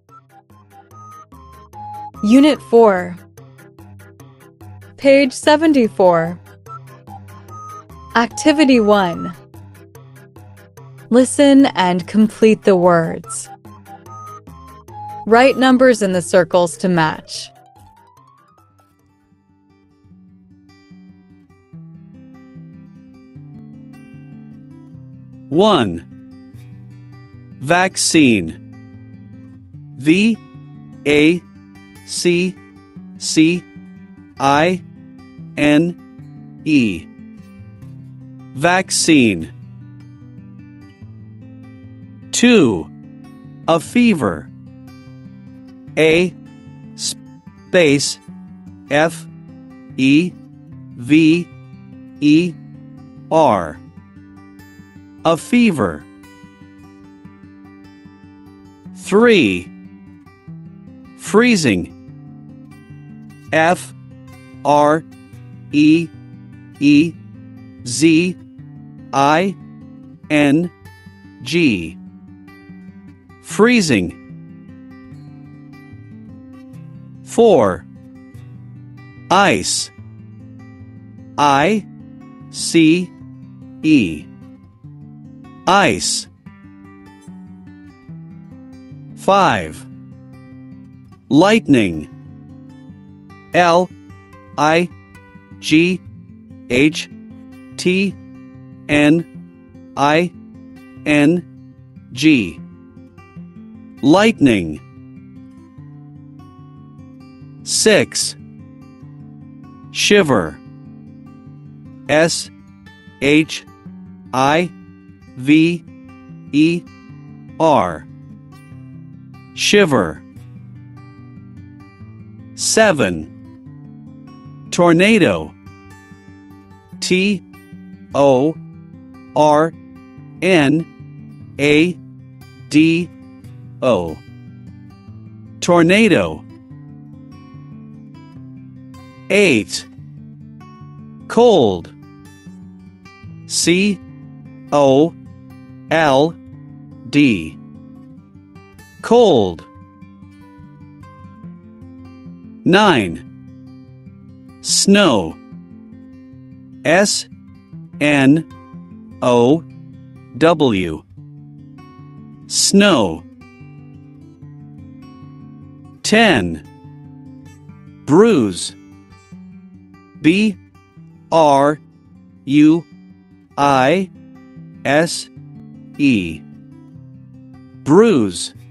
Unit 4, page 74. Activity 1. Listen and complete the words. Write numbers in the circles to match. One. Vaccine. V-A-C-C-I-N-E. Vaccine. 2. A fever. A-F-E-V-E-R. A fever. 3. Freezing. F-R-E-E-Z-I-N-G. Freezing. 4. Ice. I-C-E. Ice. 5. Lightning. L-I-G-H-T-N-I-N-G. Lightning. 6. Shiver. S-H-I-V-E-R. Shiver. 7. Tornado. T-O-R-N-A-D-O. Tornado. 8. Cold. C-O-L-D. Cold. 9. Snow. S-N-O-W. Snow. 10. Bruise. B-R-U-I-S-E. Bruise.